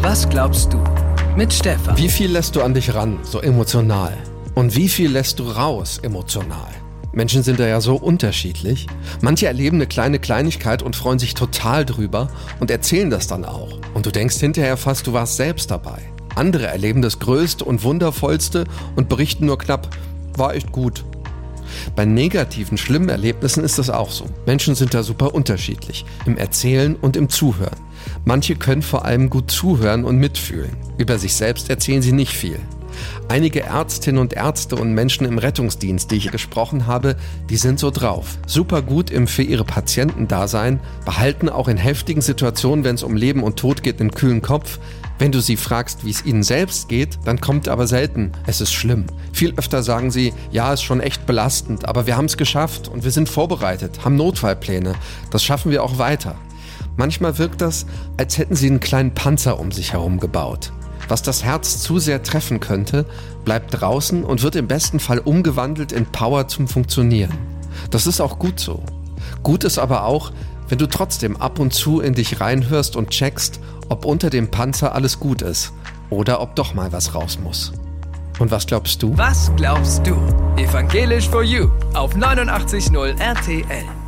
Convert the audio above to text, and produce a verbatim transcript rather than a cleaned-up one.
Was glaubst du? Mit Stefan. Wie viel lässt du an dich ran, so emotional? Und wie viel lässt du raus, emotional? Menschen sind da ja so unterschiedlich. Manche erleben eine kleine Kleinigkeit und freuen sich total drüber und erzählen das dann auch. Und du denkst hinterher fast, du warst selbst dabei. Andere erleben das Größte und Wundervollste und berichten nur knapp, war echt gut. Bei negativen, schlimmen Erlebnissen ist das auch so. Menschen sind da super unterschiedlich, im Erzählen und im Zuhören. Manche können vor allem gut zuhören und mitfühlen. Über sich selbst erzählen sie nicht viel. Einige Ärztinnen und Ärzte und Menschen im Rettungsdienst, die ich gesprochen habe, die sind so drauf. Super gut im für ihre Patienten Dasein, behalten auch in heftigen Situationen, wenn es um Leben und Tod geht, einen kühlen Kopf. Wenn du sie fragst, wie es ihnen selbst geht, dann kommt aber selten, es ist schlimm. Viel öfter sagen sie, ja, ist schon echt belastend, aber wir haben es geschafft und wir sind vorbereitet, haben Notfallpläne. Das schaffen wir auch weiter. Manchmal wirkt das, als hätten sie einen kleinen Panzer um sich herum gebaut. Was das Herz zu sehr treffen könnte, bleibt draußen und wird im besten Fall umgewandelt in Power zum Funktionieren. Das ist auch gut so. Gut ist aber auch, wenn du trotzdem ab und zu in dich reinhörst und checkst, ob unter dem Panzer alles gut ist oder ob doch mal was raus muss. Und was glaubst du? Was glaubst du? Evangelisch for You auf neunundachtzig Komma null R T L.